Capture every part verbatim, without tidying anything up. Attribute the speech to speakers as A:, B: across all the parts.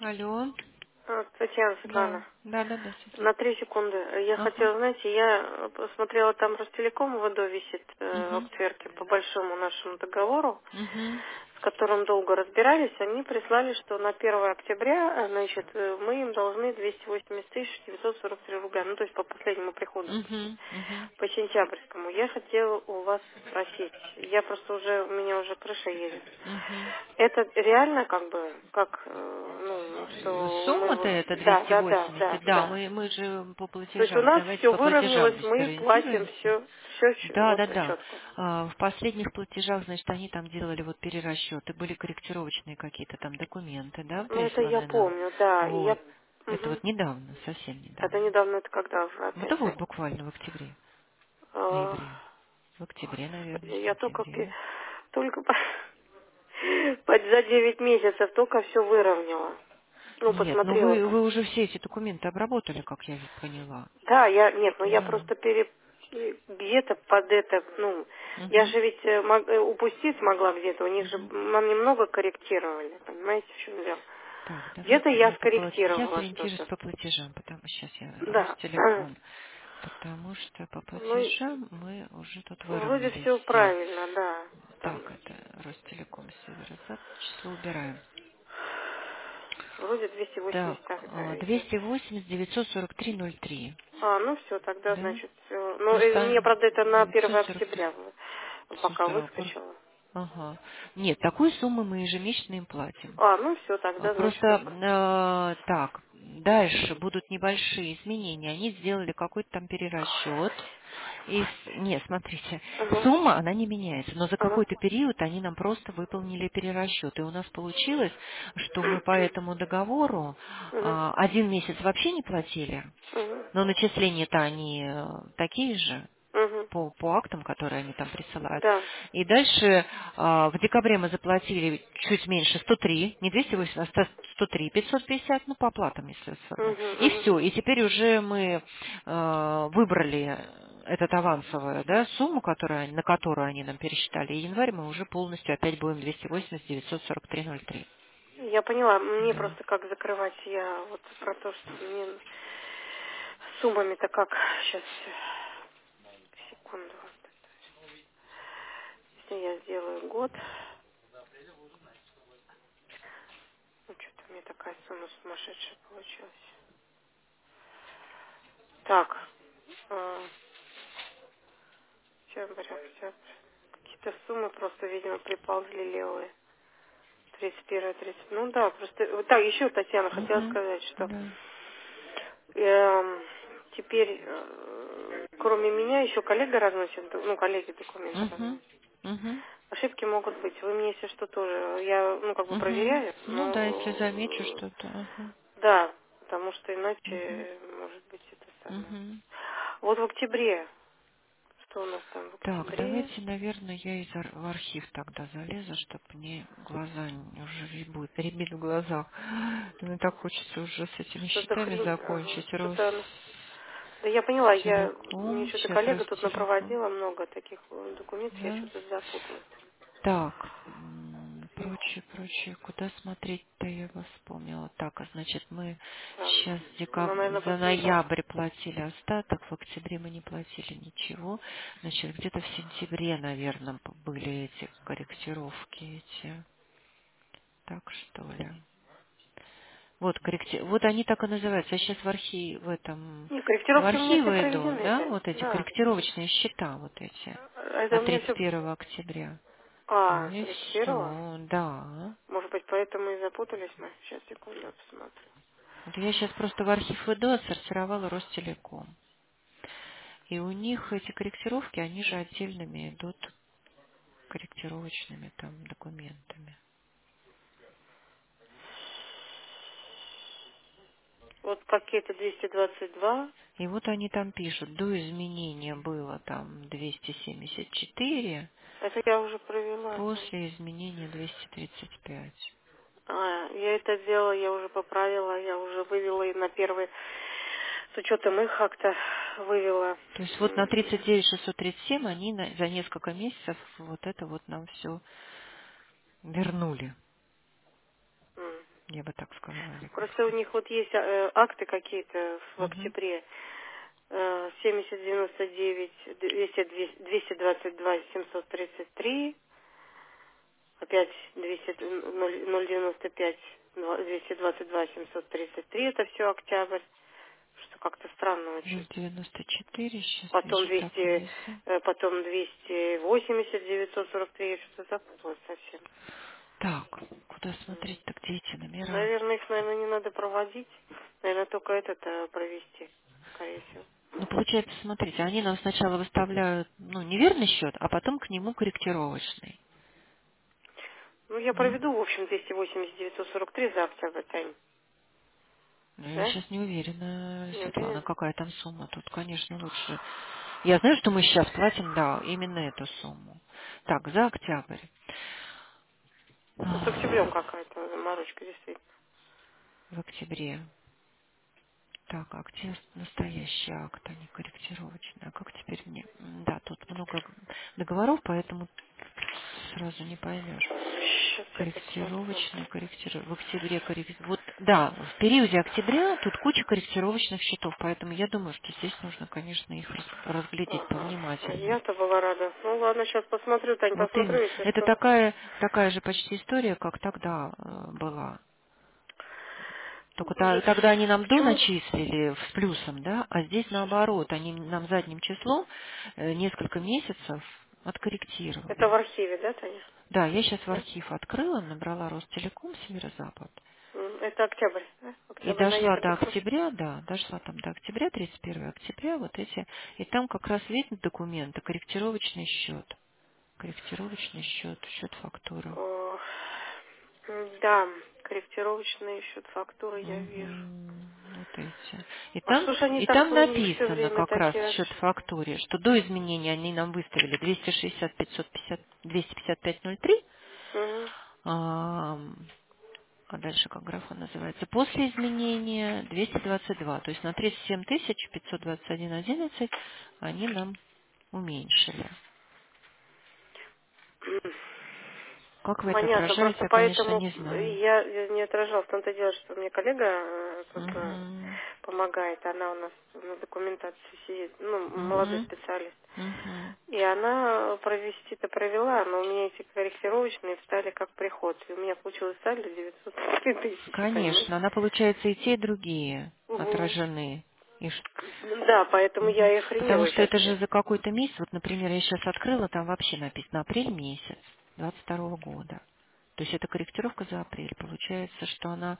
A: Алло.
B: А, Татьяна,
A: Да.
B: Светлана,
A: Да, да, да,
B: на
A: Светлана.
B: три секунды. Я
A: Ага.
B: хотела, знаете, я посмотрела, там Ростелеком в ВДО висит э,
A: Угу.
B: в Тверке по большому нашему договору,
A: Угу.
B: с которым долго разбирались. Они прислали, что на первое октября, э, значит, э, мы им должны двести восемьдесят тысяч девятьсот сорок три рубля, ну, то есть по последнему приходу,
A: Угу. Угу.
B: по сентябрьскому. Я хотела у вас спросить, я просто уже, у меня уже крыша едет.
A: Угу.
B: Это реально как бы, как, э, ну, что мы...
A: Сумма-то
B: вот-
A: это
B: Да, да, да, да,
A: двести восемьдесят. Да,
B: да.
A: мы, мы же по
B: То есть у
A: платежам.
B: нас
A: Давайте
B: все
A: по платежам
B: выровнялось,
A: значит,
B: мы платим
A: ориентируемся.
B: все, все
A: Да,
B: вот
A: да, да.
B: четко.
A: А, В последних платежах, значит, они там делали вот перерасчеты, были корректировочные какие-то там документы, да,
B: Ну, это я
A: присланы нам.
B: помню, да. И я...
A: Вот. Это
B: Мгм.
A: вот недавно, совсем
B: Это
A: недавно.
B: недавно, это когда уже
A: Вот
B: опять?
A: да вот буквально в октябре,
B: А,
A: ноябре. В октябре, наверное,
B: Господи,
A: в
B: я только, пе-
A: сентябре.
B: только по- по- за девять месяцев только все выровняла. Ну,
A: Нет, ну
B: посмотрела
A: вы,
B: там.
A: вы уже все эти документы обработали, как я поняла.
B: Да, я, нет, ну я
A: Да.
B: просто пере, где-то под это, ну, я
A: Угу.
B: же ведь э, мог- э, упустить могла где-то, у них же
A: Угу.
B: нам немного корректировали, понимаете, в чем дело.
A: Так,
B: Где-то
A: давайте
B: я
A: я по плат- я
B: скорректировала
A: сориентируюсь
B: что-то.
A: по платежам, потому сейчас я
B: Да.
A: Ростелеком, потому что по
B: Ну, и
A: платежам мы уже тут
B: вроде
A: выровнялись
B: все
A: все.
B: правильно, да. Там
A: Так, это Ростелеком, Северо-Запад, число убираем.
B: вроде двести
A: Так,
B: восемьдесят так, да,
A: а,
B: идет.
A: двести восемьдесят девятьсот сорок три ноль три,
B: А, ну все, тогда,
A: да?
B: значит, все. Ну, э,
A: Просто
B: мне, правда, это на
A: девятьсот
B: первое
A: сорок три.
B: октября вы- пока
A: Слушайте, а пор-
B: выскочило.
A: ага. Нет, такую сумму мы ежемесячно им платим.
B: А, ну все,
A: А,
B: тогда, значит,
A: Просто
B: это.
A: э, так, дальше будут небольшие изменения. Они сделали какой-то там перерасчет. И, с- не, смотрите,
B: Ага,
A: сумма, она не меняется, но за
B: ага,
A: какой-то период они нам просто выполнили перерасчет. И у нас получилось, что мы по этому договору
B: ага,
A: а, один месяц вообще не платили,
B: ага,
A: но начисления-то они э, такие же
B: ага.
A: по, по актам, которые они там присылают.
B: Да.
A: И дальше а, в декабре мы заплатили чуть меньше сто три, не двести восемьдесят, а сто три тысячи пятьсот, ну по оплатам, естественно.
B: Угу,
A: И
B: угу,
A: все. И теперь уже мы а, выбрали этот авансовую, да, сумму, которую, они- на которую они нам пересчитали. И январь мы уже полностью опять будем двести восемьдесят девятьсот сорок три ноль три.
B: я поняла. Мне
A: Да.
B: просто как закрывать, я вот про то, что мне с суммами-то как сейчас, секунду. Если я сделаю год, ну что-то у меня такая сумма сумасшедшая получилась. Так, э, сентябрь, октябрь. Какие-то суммы просто, видимо, приползли левые. тридцать первое, тридцать. Ну да, просто... вот так, еще, Татьяна, хотела
A: Мгм.
B: сказать, что
A: Да.
B: эм, теперь, э, кроме меня, еще коллега разносит, ду- ну, коллеги документы
A: Угу.
B: разносят.
A: Угу.
B: Ошибки могут быть. Вы мне, если что, тоже... Я, ну, как бы
A: Угу.
B: проверяю,
A: Ну да, если
B: но...
A: замечу
B: э,
A: что-то. Ага.
B: Да, потому что
A: Угу.
B: иначе, может быть, это самое.
A: Угу.
B: Вот в октябре. Что у нас там в
A: Так,
B: октябре?
A: давайте, наверное, я из ар- в архив тогда залезу, чтобы мне глаза не- уже рябут, рябит в глазах. Мне так хочется уже с этими
B: Что-то
A: счетами
B: хрень. Ага.
A: закончить.
B: Что-то она... Да я поняла, я... Мне
A: Ростелеком,
B: что-то
A: сейчас
B: коллега тут
A: Ростелеком.
B: напроводила много таких э, документов, я
A: Да?
B: что-то запуталась.
A: Так, м, прочее, прочее. Куда смотреть-то я вас вспомнила. Так, а значит, мы
B: Там,
A: сейчас
B: она,
A: декаб...
B: наверное,
A: за
B: последняя.
A: ноябрь платили остаток, в октябре мы не платили ничего. Значит, где-то в сентябре, наверное, были эти корректировки эти. Так, что ли? Вот, корректи... вот они так и называются. Я сейчас в архив, в этом,
B: Не,
A: в
B: корректировки у меня все
A: архивы иду,
B: проведены,
A: да,
B: да?
A: вот эти
B: Да.
A: корректировочные счета, вот эти,
B: Это у
A: от
B: меня
A: тридцать
B: все...
A: первого октября. Ну
B: А,
A: и
B: тридцать первого?
A: все, да.
B: Может быть, поэтому и запутались мы? Сейчас, секунду, я посмотрю.
A: Вот я сейчас просто в архив иду, отсортировала Ростелеком. И у них эти корректировки, они же отдельными идут корректировочными там документами.
B: Вот пакеты двести двадцать два.
A: И вот они там пишут, до изменения было там двести семьдесят четыре,
B: Это я уже провела. Да.
A: после изменения двести тридцать пять.
B: А, я это делала, я уже поправила, я уже вывела и на первый, с учетом их акта вывела.
A: То есть вот на
B: М,
A: тридцать девять шестьсот тридцать семь они на- за несколько месяцев вот это вот нам все вернули.
B: м.
A: Я бы так сказала,
B: Просто у
A: Лиговский.
B: них вот есть э, акты какие-то в
A: Угу.
B: октябре. Э, семьдесят девяносто девять, двести, двести двадцать два, семьсот тридцать три, опять двести, ноль девяносто пять, двести двадцать два, семьсот тридцать три, это все октябрь, что как-то странно очень.
A: ноль девяносто четыре, сейчас
B: Потом
A: вижу, так
B: двести,
A: внизу.
B: э, потом двести восемьдесят, девятьсот сорок три, я что-то запуталась совсем.
A: Так, куда
B: М.
A: смотреть-то, где эти номера?
B: Наверное, их, наверное, не надо проводить. Наверное, только этот э, провести, скорее всего.
A: Ну, получается, смотрите, они нам сначала выставляют, ну, неверный счет, а потом к нему корректировочный.
B: Ну, я
A: Нет?
B: проведу, в общем, двести восемьдесят, девятьсот сорок три за октябрь, Тань.
A: Ну, я
B: Да?
A: сейчас не уверена,
B: Не
A: Светлана,
B: уверен?
A: какая там сумма. Тут, конечно, лучше. Я знаю, что мы сейчас платим, да, именно эту сумму. Так, за октябрь.
B: Ну, с октябрем
A: В
B: какая-то заморочка, действительно.
A: октябре. Так, а где настоящий акт, а не корректировочный? А как теперь мне? М, Да, тут много договоров, поэтому сразу не поймешь.
B: Сейчас я посмотрю.
A: Корректировочный, корректировочный. В октябре корректировочный. Вот, да, в периоде октября тут куча корректировочных счетов, поэтому я думаю, что здесь нужно, конечно, их раз- разглядеть
B: Ага.
A: повнимательней.
B: Я-то была рада. Ну, ладно, сейчас посмотрю, Тань,
A: Вот именно.
B: посмотрю, если
A: Это
B: что.
A: такая, такая же почти история, как тогда э, была. Только та-
B: Ужас.
A: тогда они нам до
B: Почему?
A: начислили с плюсом, да, а здесь наоборот, они нам задним числом э, несколько месяцев
B: Это в
A: откорректировали.
B: архиве, да, Таня?
A: Да, я сейчас в
B: Да?
A: архив открыла, набрала Ростелеком Северо-Запад.
B: М, Это октябрь, да?
A: И
B: Октябрь,
A: дошла
B: ноябрь,
A: до
B: декабрь.
A: октября, да, дошла там до октября, тридцать первого октября, вот эти, и там как раз видно документы, корректировочный счет, корректировочный счет, счет фактуры.
B: О, м, да, корректировочные счет фактуры я вижу.
A: Мгм. Вот эти. И
B: А
A: там,
B: что же они
A: и
B: так
A: там
B: у них все
A: написано
B: время
A: как раз
B: такие
A: счет
B: ошибки?
A: фактуре, что до изменения они нам выставили двести шестьдесят, пятьсот пятьдесят, двести пятьдесят пять ноль три,
B: Угу.
A: а, а дальше как графа называется, после изменения двести двадцать два, то есть на тридцать семь тысяч пятьсот двадцать один одиннадцать они нам уменьшили. Как вы это
B: Понятно,
A: отражаете,
B: просто
A: я, конечно,
B: поэтому
A: не знаю.
B: я не отражала. В том-то дело, что мне коллега э, тут э,
A: Угу,
B: помогает, она у нас на документации сидит, ну, молодой
A: угу,
B: специалист.
A: угу.
B: И она провести-то провела, но у меня эти корректировочные встали как приход. И у меня получилось сальдо девятьсот тысячи,
A: Конечно,
B: понимаешь?
A: она, получается, и те, и другие
B: Угу.
A: отражены. И ш-
B: Да, поэтому
A: Мгм.
B: я и
A: Потому
B: охренела
A: что
B: сейчас.
A: это же за какой-то месяц, вот, например, я сейчас открыла, там вообще написано апрель месяц двадцать второго года. То есть это корректировка за апрель. Получается, что она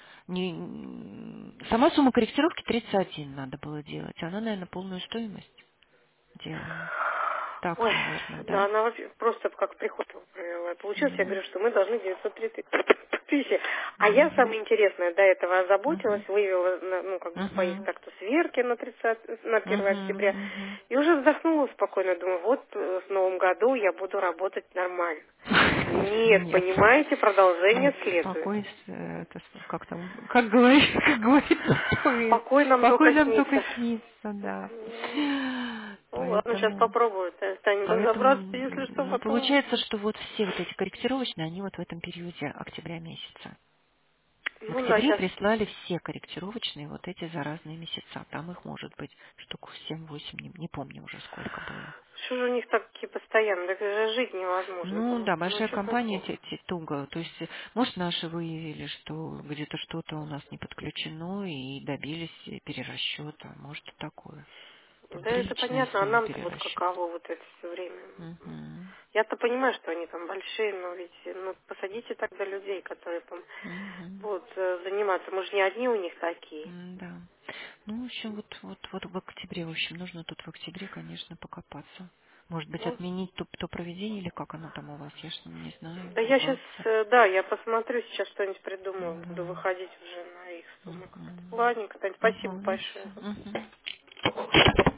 A: не... Сама сумма корректировки тридцать один надо было делать. Она, наверное, полную стоимость делала. Так,
B: Ой,
A: наверное,
B: да,
A: да?
B: она вообще просто как приход его провела. И получилось, я
A: Мгм.
B: говорю, что мы должны девятьсот тридцать тысяч. А я,
A: Мгм.
B: самое интересное, до этого озаботилась,
A: Мгм.
B: вывела, на- ну, как бы по их
A: Мгм.
B: так-то сверке на тридцатое, на первое
A: Мгм.
B: октября.
A: Мгм.
B: И уже вздохнула спокойно, думаю, вот э, в новом году я буду работать нормально. Нет,
A: Нет.
B: понимаете, продолжение
A: Нет,
B: следует.
A: спокойствие, это, с- как там, как говорит, как говорится в поэме,
B: Покой нам
A: покой
B: только
A: нам только
B: снится.
A: снится, да.
B: М, Ну ладно, сейчас
A: Поэтому,
B: попробую, Станем
A: поэтому,
B: разобраться, если что,
A: ну,
B: потом.
A: получается, что вот все вот эти корректировочные, они вот в этом периоде октября месяца. В
B: Ну да,
A: октябре
B: сейчас.
A: прислали все корректировочные вот эти за разные месяца. Там их может быть штук семь-восемь, не, не помню уже сколько было.
B: Что же у них такие постоянно? Так же жить невозможно
A: Ну да,
B: просто. Ну,
A: большая
B: честное
A: компания
B: слово.
A: те- те- туго. То есть, э, может, наши выявили, что где-то что-то у нас не подключено и добились э, перерасчета. Может, и такое. Там
B: Да это
A: приличные
B: понятно, а
A: суммы
B: нам-то вот
A: перерасчета.
B: каково вот это все время.
A: Угу.
B: Я-то понимаю, что они там большие, но ведь ну, посадите тогда людей, которые там
A: Угу.
B: будут э, заниматься. Мы же не одни у них такие.
A: Да. Ну, в общем, вот, вот, вот в октябре, в общем, нужно тут в октябре, конечно, покопаться. Может быть,
B: Ну,
A: отменить то, то проведение или как оно там у вас, я ж не знаю,
B: да я сейчас,
A: бухгалтер.
B: да, я посмотрю, сейчас что-нибудь придумаю.
A: Угу.
B: Буду выходить уже на их сумму
A: Угу.
B: как-то. Ладненько, Тань, спасибо
A: Ага, ну
B: большое.
A: все. Угу.